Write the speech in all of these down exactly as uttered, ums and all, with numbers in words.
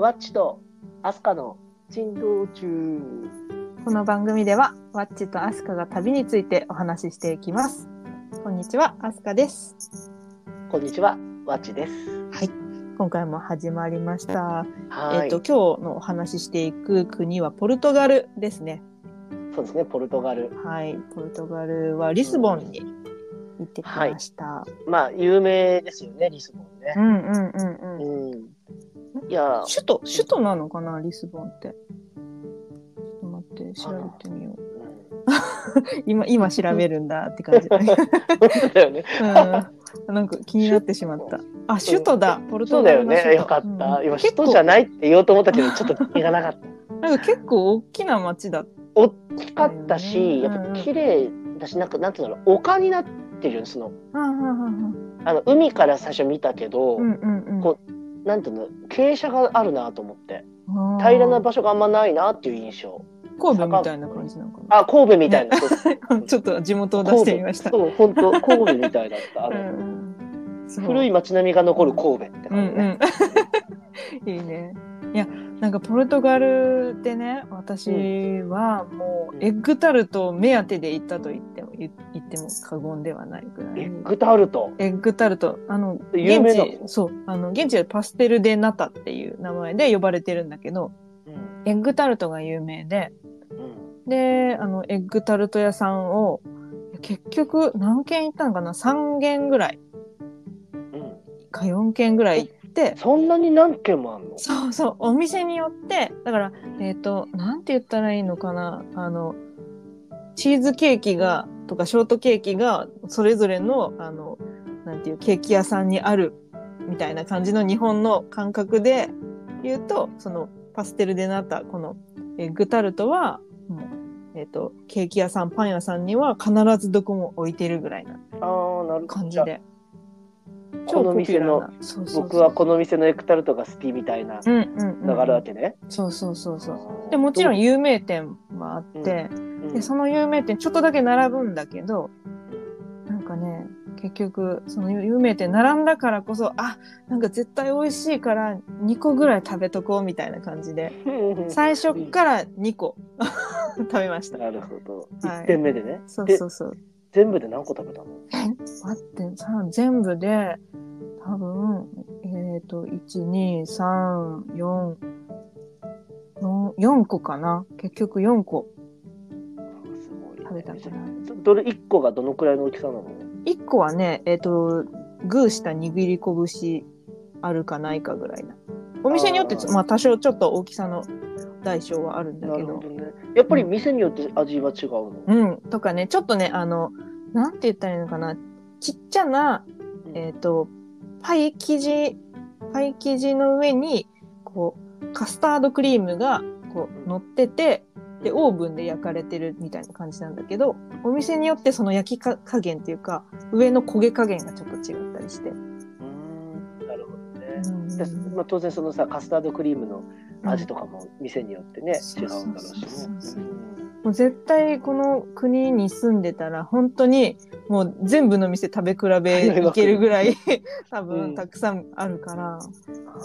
ワッチとアスカの珍道中。 この番組ではワッチとアスカが旅についてお話ししていきます。こんにちは、アスカです。 こんにちは、ワッチです。 はい、今回も始まりました。 はい。 えっと今日のお話ししていく国はポルトガルですね。 そうですね、ポルトガル。 はい、ポルトガルはリスボンに行ってきました。 はい、まあ有名ですよね、リスボンね。 うんうんうんうん。 うん、いや、 首都首都なのかな、リスボンって。ちょっと待って調べてみよう。今今調べるんだって感じ。 本当だよね。 うん、なんか気になってしまった。あ、首都だ。ポルトガルの首都。 そうだよね。よかった。 うん、 今首都じゃないって言おうと思ったけど、ちょっと気がなかった。 なんか結構大きな町だった。 大きかったし、 ね、 やっぱ綺麗だし、なんかなんていうの、丘になってるその。あの海から最初見たけど、うんうんうん、こうなんていうの、傾斜があるなと思って、平らな場所があんまないなっていう印象。 神戸みたいな感じなのかな。 あ、神戸みたいな。ね、 ちょっと地元を出してみました。 そう、本当神戸みたいだった。あの、うんうん、古い街並みが残る神戸って感じね。 うんうん、いいね。いや、なんかポルトガルでね、私はもうエッグタルトを目当てで行ったと言っても言っても過言ではないぐらい。 エッグタルト。 エッグタルト、あの有名なの？ 現地、そう、あの現地でパステルデナタっていう名前で呼ばれてるんだけど、うん、エッグタルトが有名で、うん、で、あのエッグタルト屋さんを結局何軒行ったのかな、さん軒ぐらい、うん、かよん軒ぐらい行って。 そんなに何軒もあるの？ そうそう、お店によってだから、えっとなんて言ったらいいのかな、あのチーズケーキがとかショートケーキがそれぞれのあのなんていうケーキ屋さんにあるみたいな感じの日本の感覚で言うと、そのパステルでなったこのエッグタルトはもう、えっとケーキ屋さんパン屋さんには必ずどこも置いてるぐらいな感じで。 この店のそうそうそう、僕はこの店のエッグタルトが好きみたいなのがあるわけね。 そうそうそうそう。でもちろん有名店はあって、うんうん、でその有名店ちょっとだけ並ぶんだけど、なんかね、結局その有名店並んだからこそ、あ、なんか絶対美味しいからにこぐらい食べとこうみたいな感じで最初からにこ食べました。 なるほど。はい、いってんめでね。 そうそうそう。 全部で何個食べたの？ え、待って、さ、全部で多分えっといち、に、さん、よん、よんこかな。結局よんこ食べたんかな。 どれいっこがどのくらいの大きさなの？ いっこはね、えっとグーした握り拳あるかないかぐらいな。お店によってまあ多少ちょっと大きさの大小はあるんだけど。なるほどね。 やっぱり店によって味は違うの？ うん、とかね、ちょっとね、あのなんて言ったらいいのかな、ちっちゃな、えっとパイ生地パイ生地の上にこうカスタードクリームがこう乗ってて、でオーブンで焼かれてるみたいな感じなんだけど、お店によってその焼きか加減っていうか上の焦げ加減がちょっと違ったりして。うーん、なるほどね。うん、まあ、当然そのさカスタードクリームの味とかも店によってね、うん、違うんだろうしね。 もう絶対この国に住んでたら本当にもう全部の店食べ比べいけるぐらい多分たくさんあるから、うん、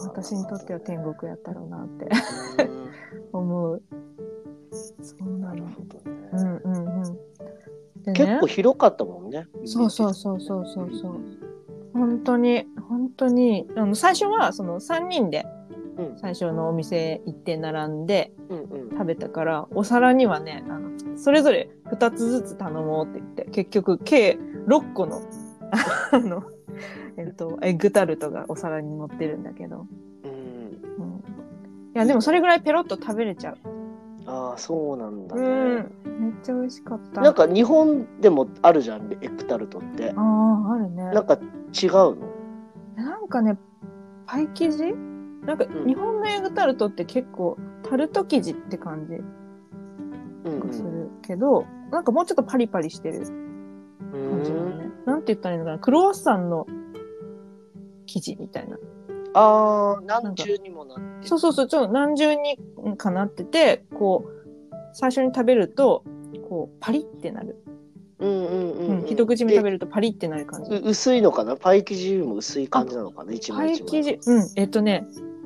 私にとっては天国やったろうなって思う。そうなの。うんうんうん。 でね、結構広かったもんね。 そうそうそうそうそうそう。本当に本当にあの最初はそのさんにんで最初のお店行って並んで食べたから、うんうん、お皿にはね、あのそれぞれふたつずつ頼もうって言って結局計ろっこのあの、えっと、エッグタルトがお皿に乗ってるんだけど、うんうん、いやでもそれぐらいペロッと食べれちゃう。 ああ、そうなんだね、うん、 めっちゃ美味しかった。 なんか日本でもあるじゃん、エッグタルトって。 ああ、あるね。 なんか違うの？ なんかね、パイ生地なんか日本のエッグタルトって結構タルト生地って感じがするけど、うんうん、なんかもうちょっとパリパリしてる感じなのね。なんて言ったらいいのかな、クロワッサンの生地みたいな。 ああ、何重にもなってる。 そうそうそう、ちょっと何重にかなってて、こう最初に食べるとこうパリってなる。うんうんうん、うん、一口目食べるとパリってなる感じ。 薄いのかな？パイ生地も薄い感じなのかな？一枚一枚。 パイ生地、うん、えっとね、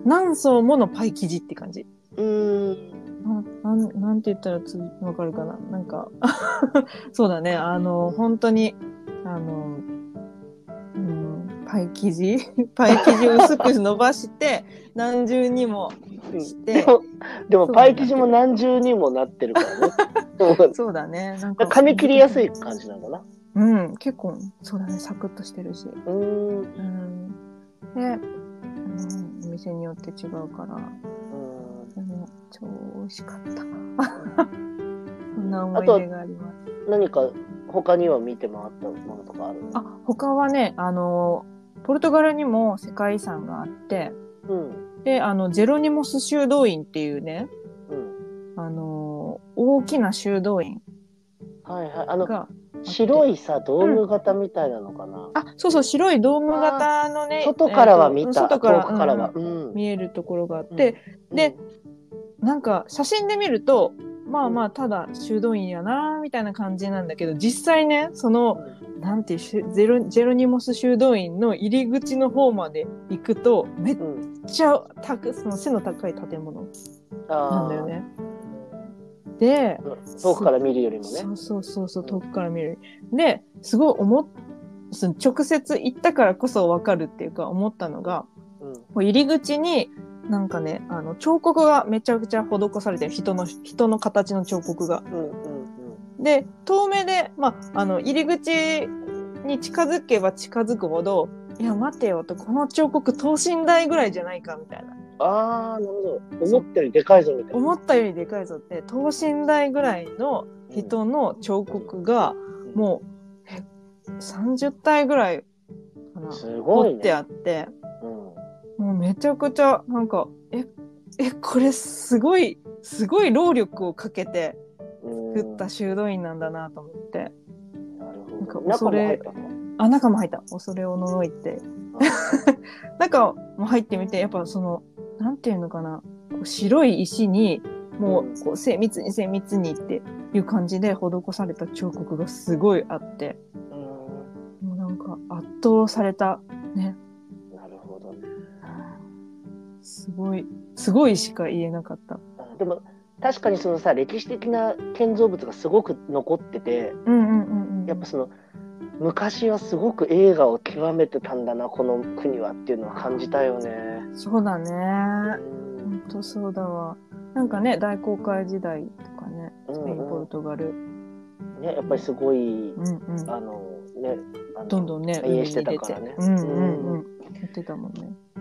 何層ものパイ生地って感じ。 うーん。 な、なん、なんて言ったらつわかるかな。なんか、そうだね。あの、本当に、あの、うん、パイ生地パイ生地を薄く伸ばして、何重にもして。 でも、でもパイ生地も何重にもなってるからね。 そうだね。なんか。 噛み切りやすい感じなのかな。 うん、結構、そうだね。サクッとしてるし。 うーん。 うん。で、うん、お店によって違うから。でも超美味しかった。そんな思い出があります。 何か他には見て回ったものとかある？ あ、他はね、あのポルトガルにも世界遺産があって、うん、で、あのジェロニモス修道院っていうね、うん、あの大きな修道院が、はいはい、あの白いさドーム型みたいなのかな、うん、 あ、そうそう、白いドーム型のね、 外からは見た、 外から、 遠くからは、 うんうん、見えるところがあって、うん、で、うん、なんか写真で見るとまあまあただ修道院やなみたいな感じなんだけど、実際ね、その、うん、なんていうゼロジェロニモス修道院の入り口の方まで行くとめっちゃ高、その背の高い建物なんだよね。で、 遠くから見るよりもね。 そうそうそうそう、遠くから見るより。で、すごい思っ、その直接行ったからこそ分かるっていうか思ったのが、うん、こう入り口になんかね、あの彫刻がめちゃくちゃ施されてる、人の人の形の彫刻が。うんうんうん、で、遠目で、まあ、あの入り口に近づけば近づくほど、いや待てよと、この彫刻等身大ぐらいじゃないかみたいな。 ああ、なるほど。思ったよりでかいぞみたいな。 思ったよりでかいぞって、等身大ぐらいの人の彫刻が、うん、もう、え、さんじゅう体ぐらいかな。 すごいね。 彫ってあって、うん、もうめちゃくちゃ、なんか、え、え、これすごい、すごい労力をかけて作った修道院なんだなと思って。 なるほど。 なんか恐れ、あ、中も入った。恐れおののいて。中も入ってみて、やっぱその、なんていうのかな、こう白い石にもうこう精密に精密にっていう感じで施された彫刻がすごいあって、うん、もうなんか圧倒されたね。 なるほどね。 すごいすごいしか言えなかった。 でも確かにそのさ、歴史的な建造物がすごく残ってて、うんうんうんうん、やっぱその昔はすごく栄華を極めてたんだなこの国はっていうのは感じたよね。 そうだね。本当そうだわ。なんかね、大航海時代とかね、スペイン、ポルトガル、 うんうん、ね、やっぱりすごい、うんうん、あのね、あのどんどんね、 海にしてたからね。 うんうんうん、やってたもんね。うん、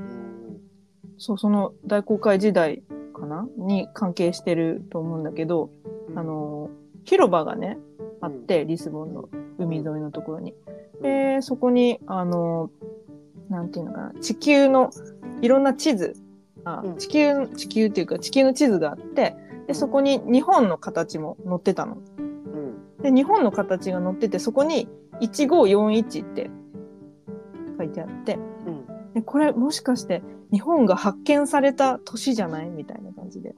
そう、その大航海時代かなに関係してると思うんだけど、うん、あの広場がねあって、リスボンの海沿いのところに。で、そこに、あの、なんていうのかな、地球のいろんな地図、あ、地球、地球っていうか地球の地図があって、で、そこに日本の形も載ってたの。で、日本の形が載ってて、そこにいちごよんいちって書いてあって、で、これもしかして日本が発見された年じゃないみたいな感じで。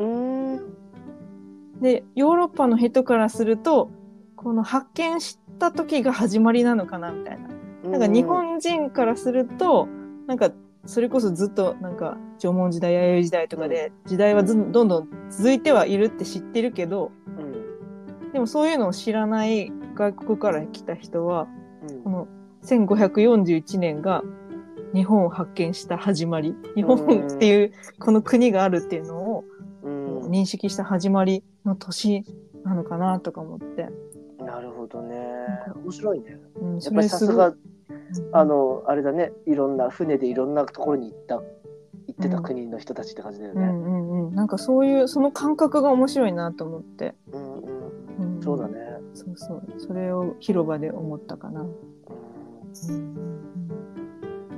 で、ヨーロッパの人からすると、この発見した時が始まりなのかなみたいな。なんか日本人からすると、なんかそれこそずっとなんか縄文時代、弥生時代とかで時代はずどんどん続いてはいるって知ってるけど、うん、でもそういうのを知らない外国から来た人は、うん、このせんごひゃくよんじゅういちねんが日本を発見した始まり、日本っていうこの国があるっていうのを認識した始まりの年なのかなとか思って。 なるほどね。面白いね。うん、やっぱりさすが、あの、あれだね、いろんな船でいろんなところに行った、行ってた国の人たちって感じだよね。 うんうんうん。なんかそういう、その感覚が面白いなと思って。 うんうんうん、そうだね。 そうそう。それを広場で思ったかな。うんうん、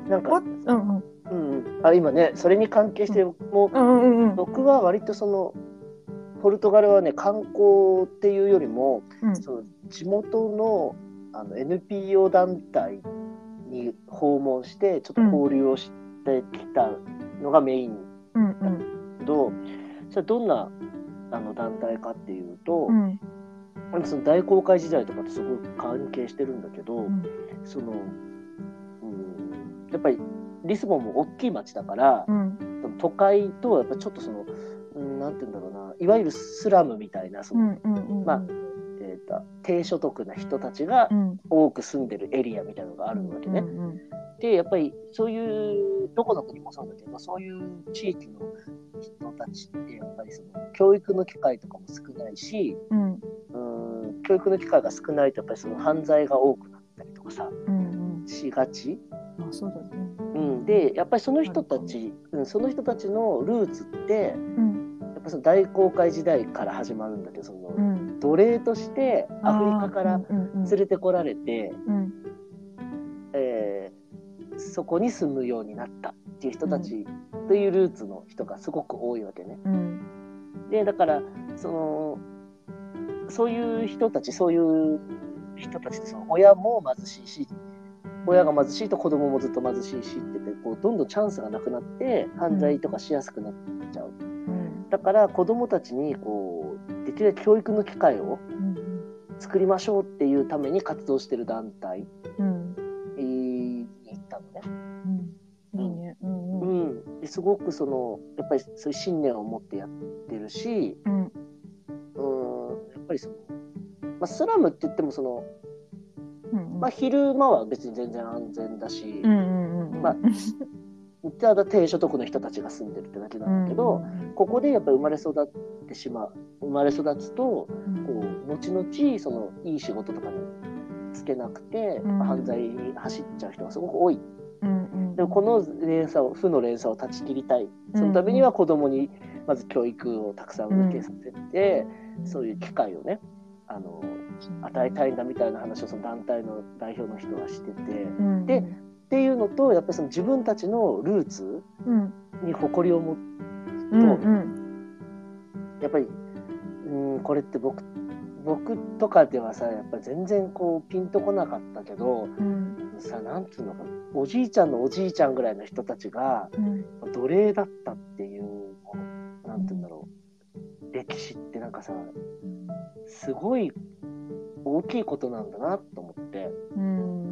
なんか、うんうんうん、あ、今ね、それに関係して、もう、うんうんうん、僕は割とその、ポルトガルはね、観光っていうよりも、うん、その地元の、あの エヌピーオー 団体に訪問してちょっと交流をしてきたのがメインだけど、うんうん、それどんなあの団体かっていうと、うん、その大航海時代とかとすごく関係してるんだけど、うん、その、うん、やっぱりリスボンも大きい町だから、うん、 都会とやっぱちょっとその、うん、なんて言うんだろうな、いわゆるスラムみたいなその、うんうんうん、まあ、えーと、低所得な人たちが多く住んでるエリアみたいなのがあるわけね、うんうんうん、でやっぱりそういうどこの国もそうだけど、そういう地域の人たちってやっぱりその教育の機会とかも少ないし、うん、うーん教育の機会が少ないとやっぱりその犯罪が多くなったりとかさ、うんうん、しがち。 あ、そうだね。 うん、でやっぱりその人たち、うん、その人たちのルーツって、うん、やっぱその大航海時代から始まるんだけど、その、うん、奴隷としてアフリカから連れてこられて、うんうん、えー、そこに住むようになったっていう人たちというルーツの人がすごく多いわけね。うん、でだからそのそういう人たちそういう人たちってその親も貧しいし、親が貧しいと子供もずっと貧しいしってて、こうどんどんチャンスがなくなって犯罪とかしやすくなっちゃう、うん、だから子供たちにこうできるだけ教育の機会を作りましょうっていうために活動してる団体に行ったのね、うん、いいね、うんうん、ですごくそのやっぱりそういう信念を持ってやってるし、うん、うーんやっぱりその、まあ、スラムって言ってもそのまあ、昼間は別に全然安全だし、うんうんうん、まあ、ただ低所得の人たちが住んでるってだけなんだけど、うんうん、ここでやっぱり生まれ育ってしまう生まれ育つと、こう後々そのいい仕事とかにつけなくて、うん、犯罪に走っちゃう人がすごく多い、うんうん、でもこの連鎖を負の連鎖を断ち切りたい、そのためには子供にまず教育をたくさん受けさせて、うん、そういう機会をねあの与えたいんだみたいな話をその団体の代表の人はしてて、うん、でっていうのとやっぱりその自分たちのルーツに誇りを持つと、うんうん、やっぱり、うん、これって僕僕とかではさやっぱり全然こうピンとこなかったけど、うん、さなんていうのかおじいちゃんのおじいちゃんぐらいの人たちが、うん、奴隷だったっていうなんていうんだろう、歴史ってなんかさすごい大きいことなんだなと思って、うん、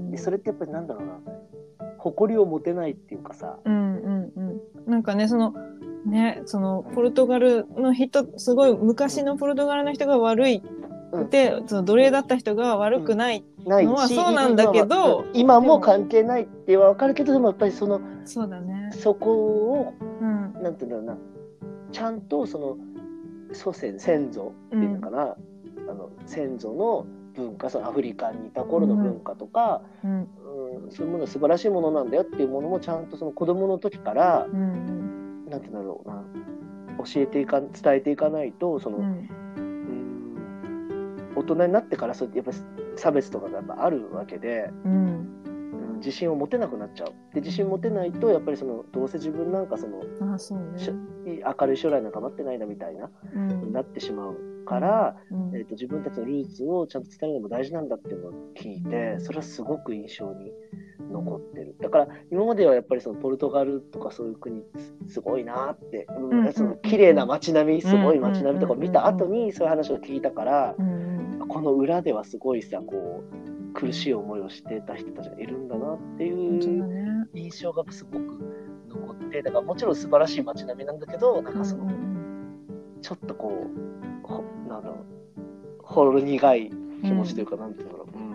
でそれってやっぱりなんだろうな、誇りを持てないっていうかさ、うんうんうん、 なんかねそのねそのポルトガルの人すごい昔のポルトガルの人が悪いくて、うん、その奴隷だった人が悪くないのはそうなんだけど、 うん、今も関係ないっては分かるけどでもやっぱりそのそうだねそこを、うん、なんていうんだろうな、ちゃんとその祖先先祖っていうのかな、うん、あの先祖の文化、そのアフリカにいた頃の文化とか、うんうん、そういうものは素晴らしいものなんだよっていうものもちゃんとその子供の時から、うん、なんていうんだろうな、教えていか伝えていかないとその、うん、うん大人になってからそうやっぱ差別とかがやっぱあるわけで、うん、自信を持てなくなっちゃう。で自信持てないとやっぱりそのどうせ自分なんかそのあそう、ね、 明るい将来なんか待ってないなみたいな、うん、なってしまうから、うんえーと、自分たちのルーツをちゃんと伝えるのも大事なんだっていうのを聞いて、それはすごく印象に残ってる。だから今まではやっぱりそのポルトガルとかそういう国すごいなって、うん、その綺麗な街並み、すごい街並みとか見た後にそういう話を聞いたから、うん、この裏ではすごいさこう苦しい思いをしてた人たちがいるんだなっていう印象がすごく残って、だからもちろん素晴らしい街並みなんだけど、なんかその、うん、ちょっとこうなんだろう、ほろ苦い気持ちというか、うん、なんていうのかな、うん、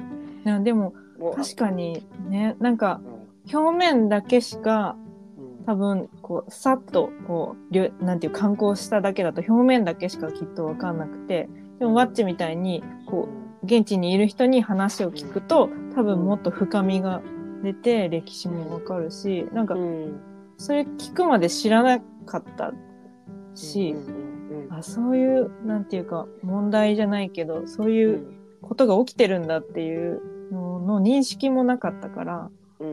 いやでも確かにね、なんか表面だけしか、うん、多分こうさっとこうなんていう観光しただけだと表面だけしかきっと分かんなくて、でもワッチみたいにこう現地にいる人に話を聞くと多分もっと深みが出て歴史も分かるし、なんかそれ聞くまで知らなかったし、あそういうなんていうか問題じゃないけどそういうことが起きてるんだっていうのの認識もなかったから、うんうん、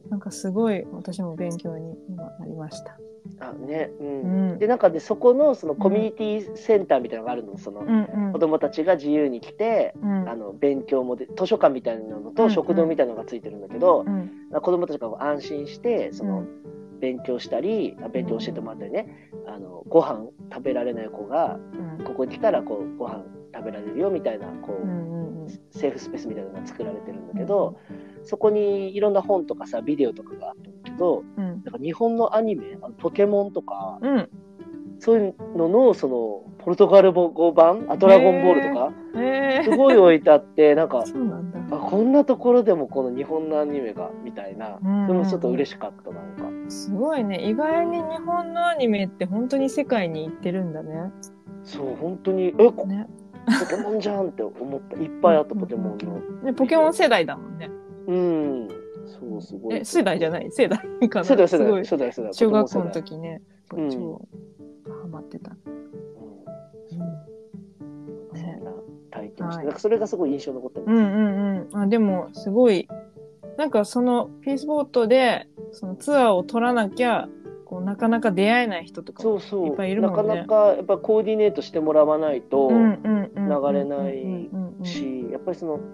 なんかすごい私も勉強に今なりました。 あねうんうん、でなんかでそこのそのコミュニティセンターみたいなのがあるの、その、うんうん、子どもたちが自由に来て、うん、あの勉強もで図書館みたいなのと食堂みたいなのがついてるんだけど、うんうん、子どもたちが安心してその、うん、勉強したり勉強教えてもらったりね、うん、あのご飯食べられない子が、うん、ここに来たらこうご飯食べられるよみたいなこう、うんうん、セーフスペースみたいなのが作られてるんだけど、うん、そこにいろんな本とかさビデオとかがあったんだけと、 うん、 なんか日本のアニメ、あのポケモンとか、 うん、 そういうのの、その、ポルトガル語版、あ、ドラゴンボールとか、 えー、 すごい置いてあって、なんか、 そうなんだ。 あ、こんなところでもこの日本のアニメが、みたいな、 うんうんうん、 それもちょっと嬉しかった、なんか。 すごいね。意外に日本のアニメって本当に世界に行ってるんだね。 そう、本当に、え、こね、 ポケモンじゃんって思った。いっぱいあった、ポケモンの。 ね、ポケモン世代だもんね。 うん。そう、すごい。 え、世代じゃない世代かな。 世代、世代、 すごい世代、世代。 小学校の時ね、 うん、 超ハマってた。 うん。 うん、 ね、体験して、 はい、 なんかそれがすごい印象に残ってます。 うんうんうん。あ、でも、すごい、なんかそのピースボートで、そのツアーを取らなきゃ、こうなかなか出会えない人とかもいっぱいいるもんね。 そうそう、なかなかやっぱコーディネートしてもらわないと流れないし、やっぱりその、うん、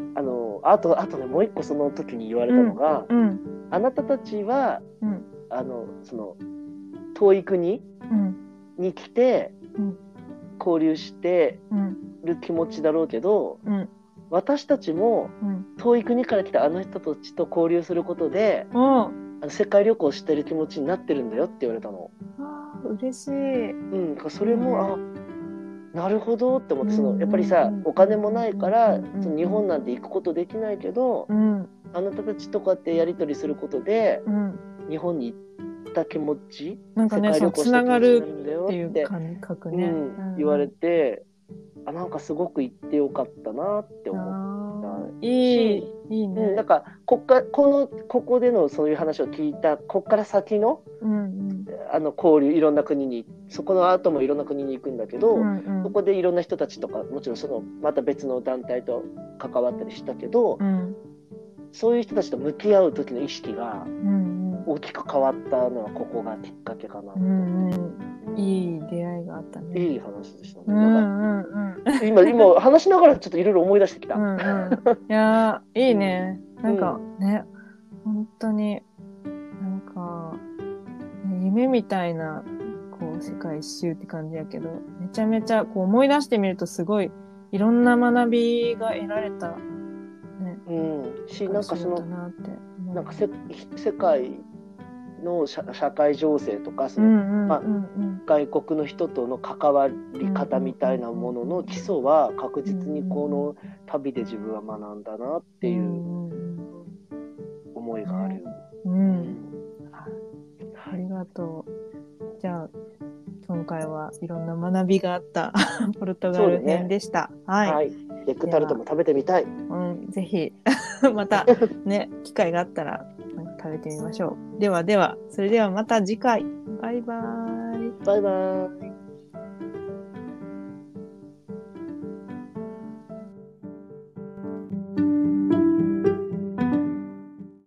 あの、あと、あとね、もう一個その時に言われたのが、 うんうん、 あなたたちは、 うん、 あの、その、遠い国に来て、交流してる気持ちだろうけど、うん、私たちも遠い国から来たあの人たちと交流することで、うん、あの世界旅行してる気持ちになってるんだよって言われたの。 ああ、嬉しい。 うん、それも、うん、あ、なるほどって思って、そのやっぱりさ、お金もないから、その日本なんて行くことできないけど、うん、あなたたちとかってやり取りすることで、うん、日本に行った気持ち、 なんかね、 世界旅行した気持ちになるんだよっていう感覚ね、 うん、言われて、あ、なんかすごく行ってよかったなって思ったし、いい、いいね。うん、なんかこっかこのここでのそういう話を聞いた、こっから先の、うんうん、あの交流、いろんな国に、そこの後もいろんな国に行くんだけど、うんうん、そこでいろんな人たちとか、もちろんそのまた別の団体と関わったりしたけど、うん、そういう人たちと向き合う時の意識が大きく変わったのはここがきっかけかなと。うんうん、いい出会いがあったね。 いい話でしたね。うんうんうん、今今話しながらちょっといろいろ思い出してきた。うんうん、 いやいいね。なんかね、うん、本当になんか、ね、夢みたいなこう世界一周って感じやけど、めちゃめちゃこう思い出してみるとすごいいろんな学びが得られた。ね、 うん、し、なんかそのなんかせ世界の 社, 社会情勢とかその、うんうんうんうん、まあ、外国の人との関わり方みたいなものの基礎は確実にこの旅で自分は学んだなっていう思いがある。うんうんうん、 ありがとう。じゃあ今回はいろんな学びがあったポルトガル編でした。ね、はい。はい、 エッグタルトも食べてみたい。 うん、ぜひまたね機会があったら食べてみましょう。ではでは、それではまた次回。バイバーイ。 バイバーイ。